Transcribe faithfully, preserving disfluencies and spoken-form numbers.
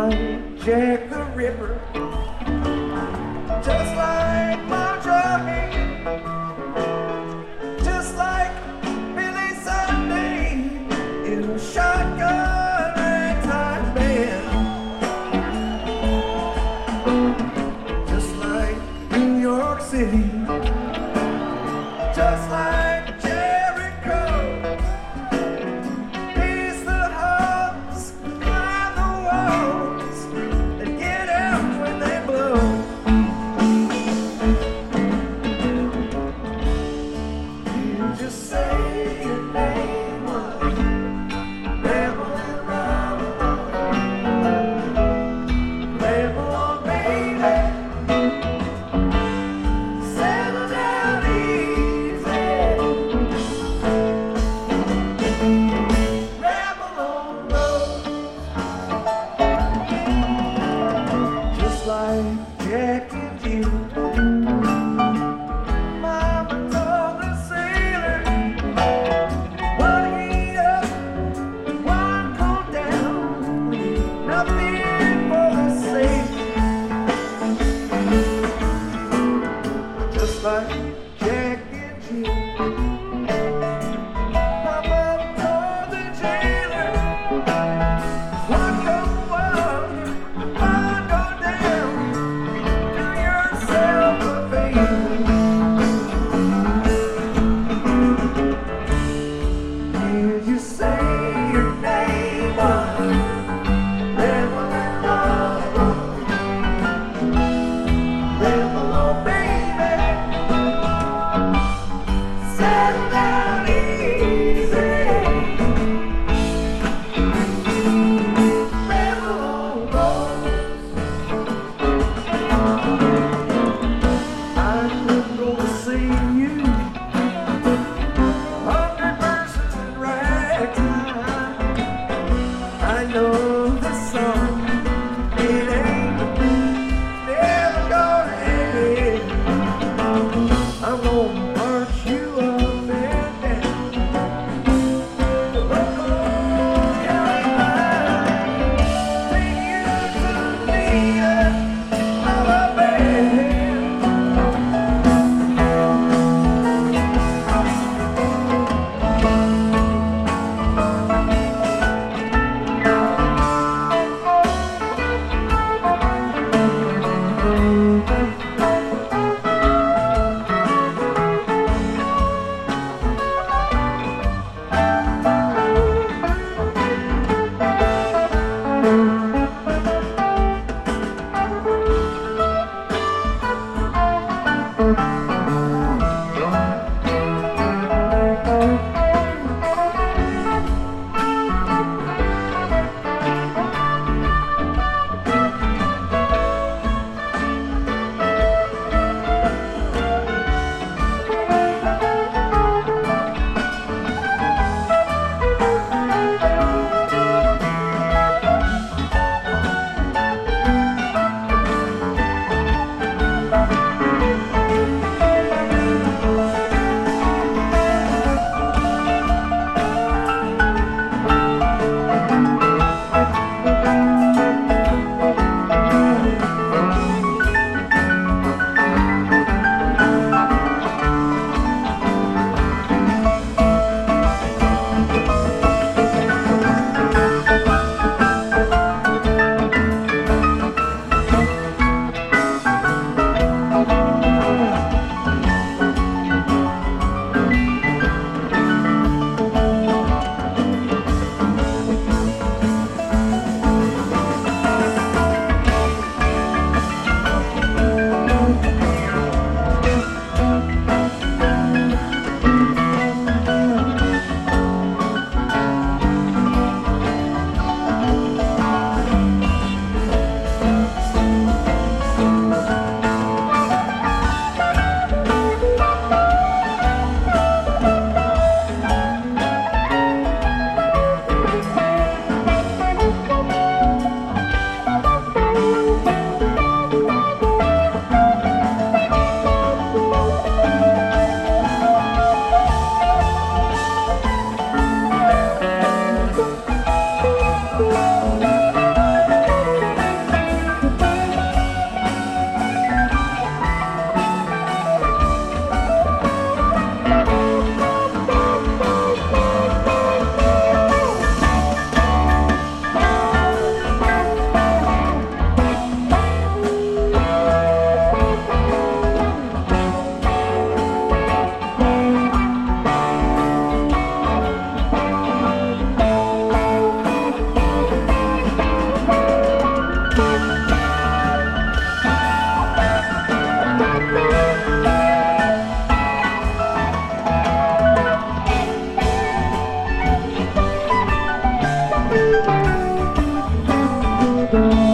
like Jack the Ripper, just like Monterey, just like Billy Sunday in a shotgun ragtime band, just like New York City, just like Jericho. He's the hubs, climb the walls, and get out when they blow. You just say your name was Rebel and Rebel, Rebel on baby. Settle down easy. Rebel on road, just like Jack and Jill. Mama told the sailor, one heat up, one cool down, nothing for the safe. Just like Jack and Jill. Papa told the jailer, one go up, one go down, do yourself a favor. Did you say your name was Rebel and Rebel, Rebel, oh baby? Settle down easy. Rebel on road. I'm gonna sing you hundred verses in ragtime. I know this song, it ain't never gonna end. I'm gonna march you up and down the local county line, take you to the Alabama. Thank